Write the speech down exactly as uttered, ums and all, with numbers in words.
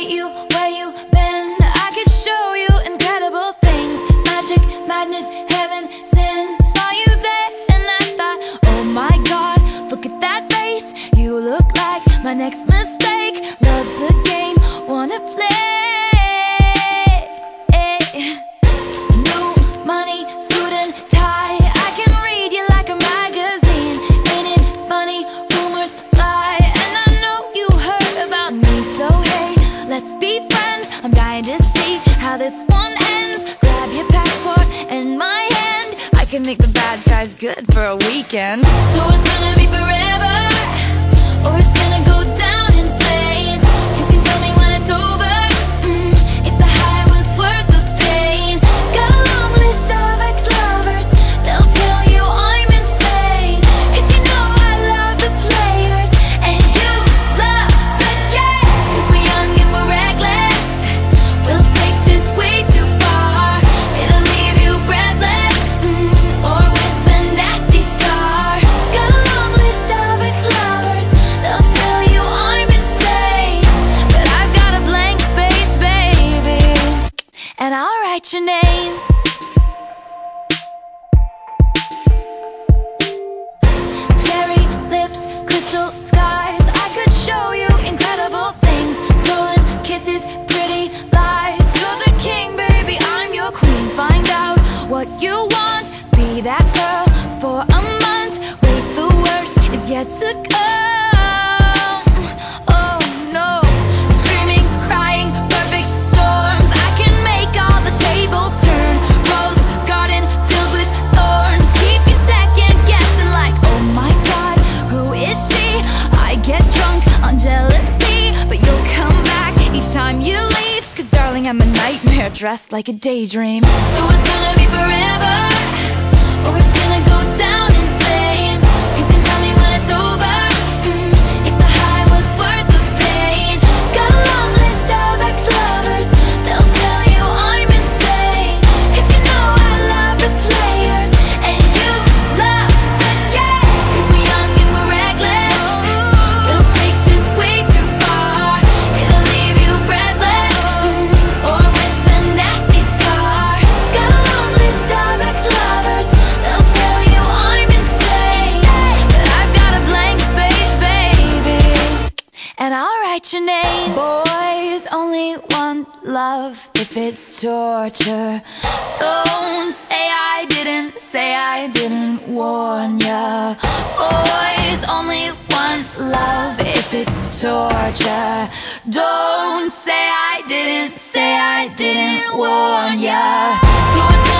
meet you where you been. I could show you incredible things. Magic, madness, heaven, sin. Saw you there and I thought, oh my God, look at that face. You look like my next mistake. Love's a game, wanna play. New money, suit and tie. I can read you like a magazine. Ain't it funny? Rumors fly, and I know you heard about me. So hey, let's be friends. I'm dying to see how this one ends. Grab your passport and my hand. I can make the bad guys good for a weekend. So it's gonna be forever, or it's gonna go down in flames. You can tell me when it's over, mm, if the high was worth the pain. Got a long list of ex-lovers, they'll tell you I'm insane. Cause you know I love the players, and you love the game. Cause we're young and we're reckless, we'll take this way too far. It'll leave you breathless, mm, or with a nasty scar. Got a long list of ex-lovers, they'll tell you I'm insane. But I've got a blank space, baby, and I'll write your name. Cherry lips, crystal skies. I could show you incredible things. Stolen kisses, pretty lies. You're the king, baby, I'm your queen. Find out what you want, be that girl for a month. Wait, the worst is yet to come. Oh no, screaming, crying, perfect storms. I can make all the tables turn. Rose garden filled with thorns. Keep you second guessing like, oh my God, who is she? I get drunk on jealousy, but you'll come back each time you leave. Cause darling, I'm a nightmare dressed like a daydream. So it's gonna be forever, or it's gonna go down in flames. You can tell me when it's over, mm, if the high was worth the pain. Got a long list of ex-lovers, they'll tell you I'm insane. Cause you know I love the players, and you love the game. Cause we're young and we're reckless, we'll take this way too far. It'll leave you breathless, mm, or with a nasty scar. Got a long list of ex-lovers, they'll tell you I'm insane. But I've got a blank space, baby, and I'll write your name. Boys only want love if it's torture. Don't say I didn't, say I didn't warn ya. Boys only want love if it's torture. Don't say I didn't, say I didn't warn ya. So it's